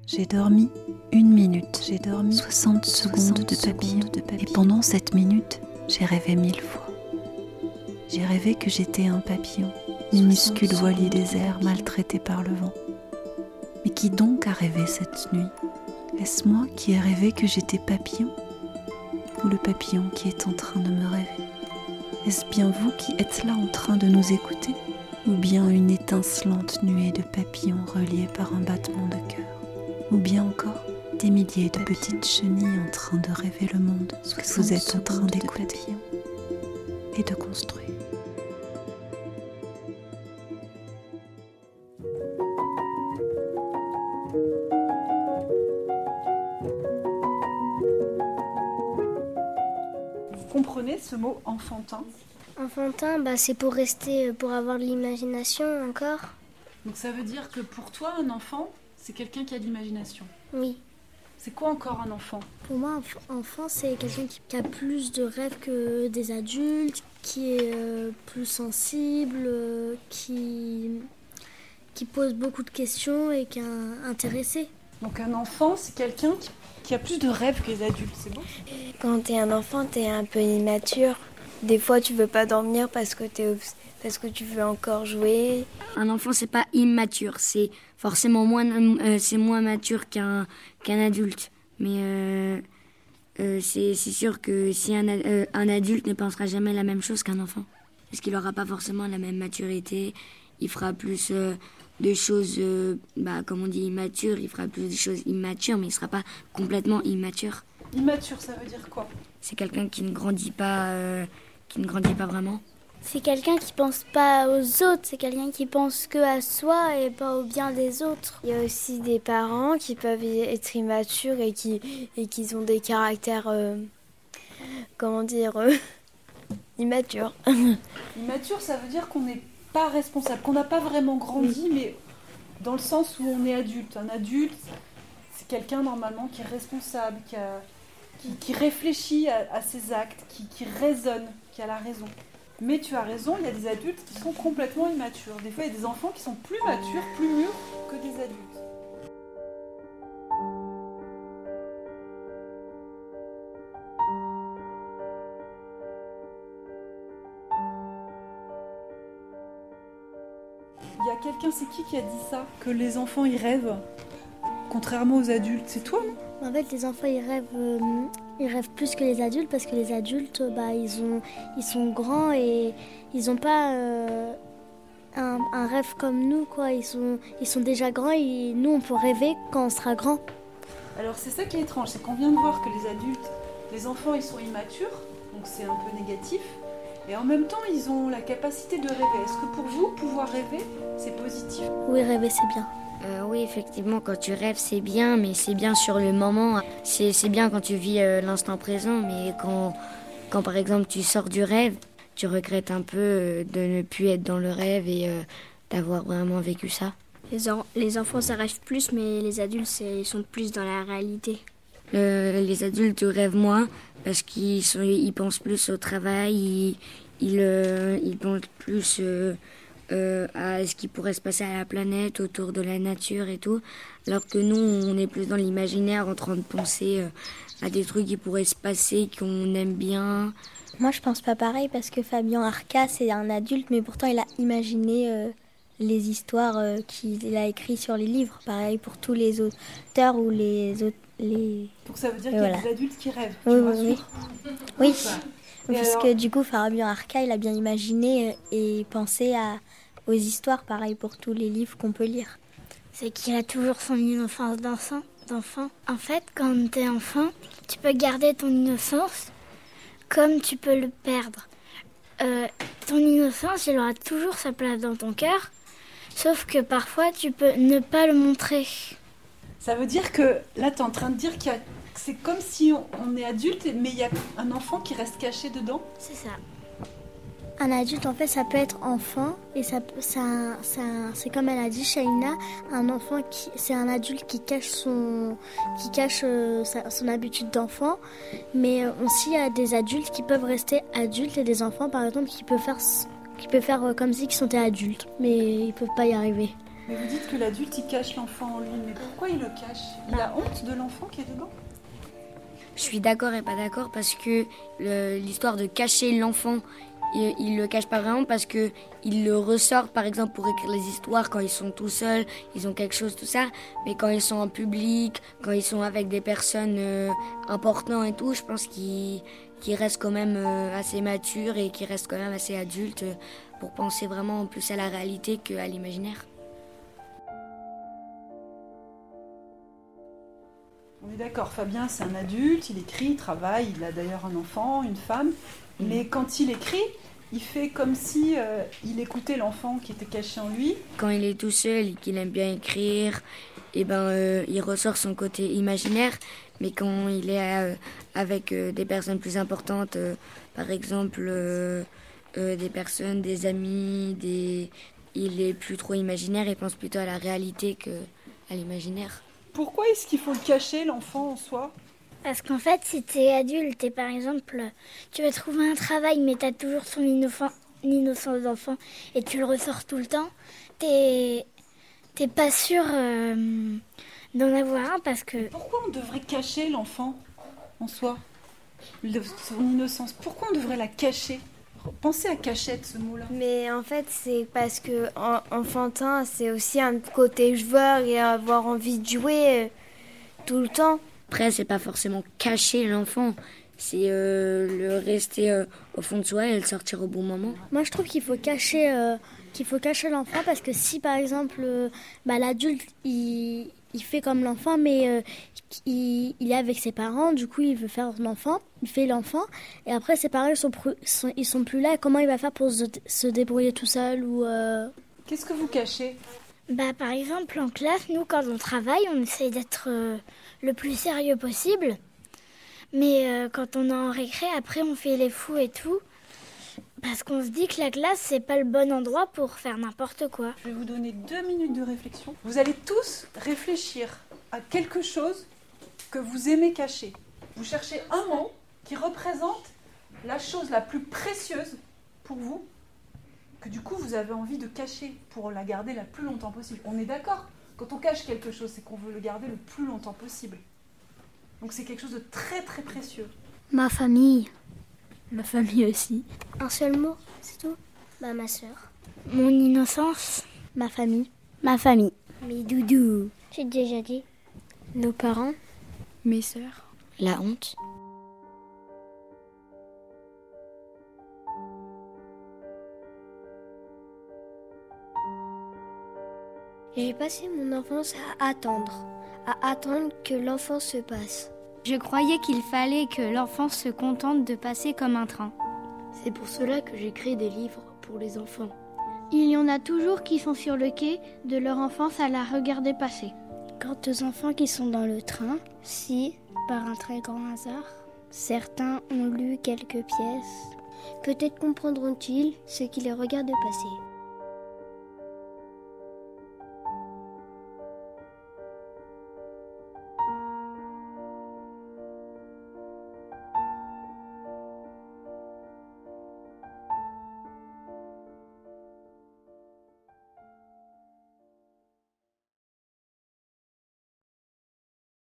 J'ai dormi 1 minute, j'ai dormi 60 secondes de papillon. Et pendant cette minute, j'ai rêvé 1000 fois. J'ai rêvé que j'étais un papillon, minuscule voilier des airs maltraité par le vent. Mais qui donc a rêvé cette nuit ? Est-ce moi qui ai rêvé que j'étais papillon ? Ou le papillon qui est en train de me rêver ? Est-ce bien vous qui êtes là en train de nous écouter ? Ou bien une étincelante nuée de papillons reliés par un battement de cœur ? Ou bien encore des milliers de petites chenilles en train de rêver le monde que vous êtes en train d'écouter et de construire. Vous comprenez ce mot enfantin ? Enfantin, c'est pour rester, pour avoir de l'imagination encore. Donc ça veut dire que pour toi, un enfant, c'est quelqu'un qui a de l'imagination. Oui. C'est quoi encore un enfant ? Pour moi, enfant, c'est quelqu'un qui a plus de rêves que des adultes, qui est plus sensible, qui pose beaucoup de questions et qui est intéressé. Donc un enfant, c'est quelqu'un qui a plus de rêves que les adultes, c'est bon ? Quand t'es un enfant, t'es un peu immature. Des fois, tu veux pas dormir parce que tu veux encore jouer. Un enfant, c'est pas immature, c'est forcément moins mature qu'un adulte. Mais c'est sûr que si un adulte ne pensera jamais la même chose qu'un enfant, parce qu'il aura pas forcément la même maturité, il fera plus de choses, comme on dit immature, il fera plus de choses immatures, mais il sera pas complètement immature. Immature, ça veut dire quoi ? C'est quelqu'un qui ne grandit pas vraiment. C'est quelqu'un qui pense pas aux autres, c'est quelqu'un qui pense que à soi et pas au bien des autres. Il y a aussi des parents qui peuvent être immatures et qui ont des caractères, immatures. Immature, ça veut dire qu'on n'est pas responsable, qu'on n'a pas vraiment grandi, mais dans le sens où on est adulte. Un adulte, c'est quelqu'un normalement qui est responsable, qui réfléchit à ses actes, qui raisonne, qui a la raison. Mais tu as raison, il y a des adultes qui sont complètement immatures. Des fois, il y a des enfants qui sont plus matures, plus mûrs que des adultes. Il y a quelqu'un, c'est qui a dit ça ? Que les enfants, ils rêvent, contrairement aux adultes. C'est toi, non ? En fait, les enfants, ils rêvent plus que les adultes parce que les adultes, ils sont grands et ils n'ont pas un rêve comme nous, quoi. Ils sont déjà grands et nous, on peut rêver quand on sera grand. Alors, c'est ça qui est étrange, c'est qu'on vient de voir que les enfants, ils sont immatures, donc c'est un peu négatif. Et en même temps, ils ont la capacité de rêver. Est-ce que pour vous, pouvoir rêver, c'est positif ? Oui, rêver, c'est bien. Oui, effectivement, quand tu rêves, c'est bien, mais c'est bien sur le moment. C'est bien quand tu vis l'instant présent, mais quand par exemple, tu sors du rêve, tu regrettes un peu de ne plus être dans le rêve et d'avoir vraiment vécu ça. Les enfants, ça rêve plus, mais les adultes, ils sont plus dans la réalité. Les adultes rêvent moins parce qu'ils pensent plus au travail, ils pensent plus à ce qui pourrait se passer à la planète, autour de la nature et tout, alors que nous, on est plus dans l'imaginaire en train de penser à des trucs qui pourraient se passer, qu'on aime bien. Moi, je pense pas pareil parce que Fabien Arca, c'est un adulte, mais pourtant, il a imaginé les histoires qu'il a écrites sur les livres. Pareil pour tous les auteurs ou les autres. Donc ça veut dire qu'il y a des adultes qui rêvent, Oui. Parce que du coup, Fabien Arca, il a bien imaginé et pensé aux histoires, pareil pour tous les livres qu'on peut lire. C'est qu'il a toujours son innocence d'enfant. En fait, quand t'es enfant, tu peux garder ton innocence comme tu peux le perdre. Ton innocence, elle aura toujours sa place dans ton cœur, sauf que parfois, tu peux ne pas le montrer. Ça veut dire que là, tu es en train de dire c'est comme si on est adulte, mais il y a un enfant qui reste caché dedans. C'est ça. Un adulte, en fait, ça peut être enfant, et c'est comme elle a dit, Shaina, un enfant c'est un adulte qui cache son habitude d'enfant, mais aussi il y a des adultes qui peuvent rester adultes et des enfants, par exemple, qui peuvent faire comme si ils sont adultes, mais ils peuvent pas y arriver. Mais vous dites que l'adulte, il cache l'enfant en lui. Mais pourquoi il le cache? Il a honte de l'enfant qui est dedans? Je suis d'accord et pas d'accord parce que l'histoire de cacher l'enfant, il le cache pas vraiment parce que il le ressort par exemple pour écrire les histoires quand ils sont tout seuls, ils ont quelque chose tout ça, mais quand ils sont en public, quand ils sont avec des personnes importantes et tout, je pense qu'ils restent quand même assez matures et qu'ils restent quand même assez adultes pour penser vraiment plus à la réalité qu'à l'imaginaire. On est d'accord, Fabien, c'est un adulte, il écrit, il travaille, il a d'ailleurs un enfant, une femme. Mais quand il écrit, il fait comme si il écoutait l'enfant qui était caché en lui. Quand il est tout seul et qu'il aime bien écrire, il ressort son côté imaginaire. Mais quand il est avec des personnes plus importantes, par exemple des personnes, des amis, il est plus trop imaginaire et pense plutôt à la réalité qu'à l'imaginaire. Pourquoi est-ce qu'il faut le cacher, l'enfant en soi? Parce qu'en fait, si t'es adulte et par exemple, tu vas trouver un travail mais t'as toujours ton innocence d'enfant et tu le ressors tout le temps, t'es pas sûr d'en avoir un parce que... Pourquoi on devrait cacher l'enfant en soi? Son innocence, pourquoi on devrait la cacher? Pensez à cachette, ce mot-là. Mais en fait, c'est parce que enfantin, c'est aussi un côté joueur et avoir envie de jouer tout le temps. Après, c'est pas forcément cacher l'enfant, c'est le rester au fond de soi et le sortir au bon moment. Moi, je trouve qu'il faut cacher l'enfant parce que si, par exemple, l'adulte, il fait comme l'enfant, mais il est avec ses parents, du coup, il veut faire l'enfant, il fait l'enfant, et après, ses parents, ils sont plus là, et comment il va faire pour se débrouiller tout seul ou... Qu'est-ce que vous cachez? Par exemple, en classe, nous, quand on travaille, on essaye d'être le plus sérieux possible. Mais quand on est en récré, après, on fait les fous et tout. Parce qu'on se dit que la classe, c'est pas le bon endroit pour faire n'importe quoi. Je vais vous donner 2 minutes de réflexion. Vous allez tous réfléchir à quelque chose que vous aimez cacher. Vous cherchez un mot qui représente la chose la plus précieuse pour vous, que du coup vous avez envie de cacher pour la garder la plus longtemps possible. On est d'accord? Quand on cache quelque chose, c'est qu'on veut le garder le plus longtemps possible. Donc c'est quelque chose de très très précieux. Ma famille. Ma famille aussi. Un seul mot, c'est tout. Ma sœur. Mon innocence. Ma famille. Ma famille. Mes doudous. J'ai déjà dit. Nos parents. Mes sœurs. La honte. J'ai passé mon enfance à attendre que l'enfance se passe. Je croyais qu'il fallait que l'enfant se contente de passer comme un train. C'est pour cela que j'ai créé des livres pour les enfants. Il y en a toujours qui sont sur le quai de leur enfance à la regarder passer. Quant aux enfants qui sont dans le train, si, par un très grand hasard, certains ont lu quelques pièces, peut-être comprendront-ils ce qui les regarde passer.